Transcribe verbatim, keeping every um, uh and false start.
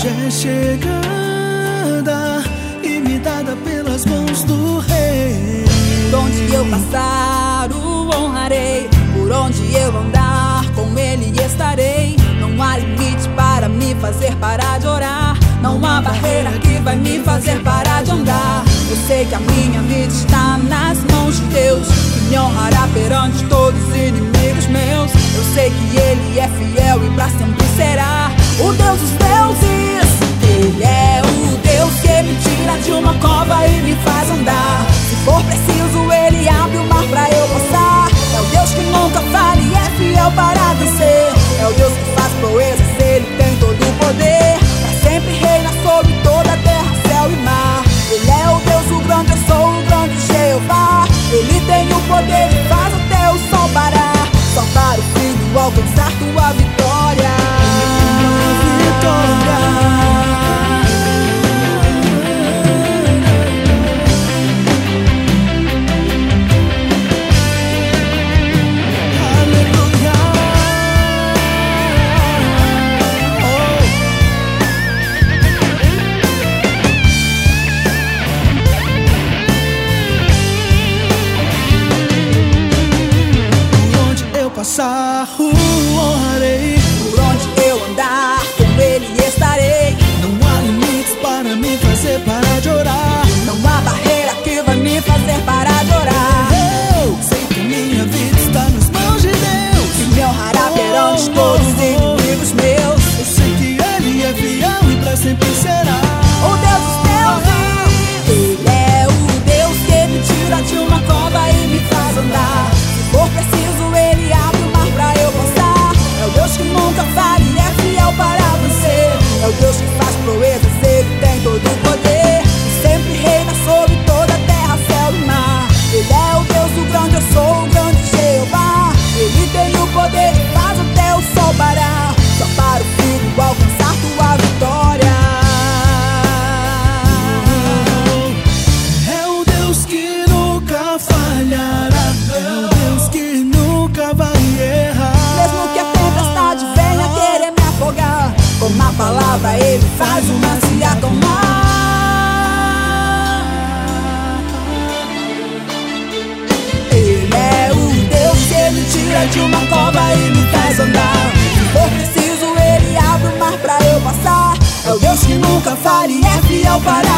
hoje é chegada e me dada pelas mãos do Rei. Por onde eu passar, o honrarei. Por onde eu andar, com Ele estarei. Não há limite para me fazer parar de orar. Não há barreira que vai me fazer parar de andar. Eu sei que a minha vida está nas mãos de Deus, que me honrará perante todos os inimigos meus. Eu sei que Ele é fiel e pra sempre será o Deus dos deuses. Ele é o Deus que me tira de uma cova e me faz andar. Se for preciso, Ele abre o mar pra eu passar. É o Deus que nunca falha e é fiel para vencer. É o Deus que faz proezas, Ele tem todo o poder. Pra sempre reina sobre toda a terra, céu e mar. Ele é o Deus, o grande, eu sou o grande Jeová. Ele tem o poder e faz até o sol parar. Só para o filho alcançar tua vitória. Passar, o honrarei. Por onde eu andar, com Ele estarei. Não há limites para me fazer parar de orar. Não há barreira que vai me fazer parar de orar. Eu sei que minha vida está nas mãos de Deus, que me honrará perante todos os inimigos meus. Eu sei que Ele é fiel e pra sempre será o Deus dos deuses. Ele é o Deus que me tira de uma cova e me faz andar. Se for preciso, Ele abre o mar pra eu passar. É o Deus que nunca falha e é fiel para vencer. É o Deus que faz proezas, Ele tem todo o poder. E sempre reina sobre toda a terra, céu e mar. Ele é o Deus, o grande, eu sou o grande Jeová. Ele tem o poder e faz até o sol parar. Só para o filho alcançar tua vitória. É o Deus que nunca falhará. É o Deus que nunca vai errar. Mesmo que a tempestade venha querer me afogar, com uma palavra Ele faz o mar se acalmar. Ele é o Deus que me tira de uma cova e me faz andar. Se for preciso, Ele abre o mar pra eu passar. É o Deus que nunca falha e é fiel para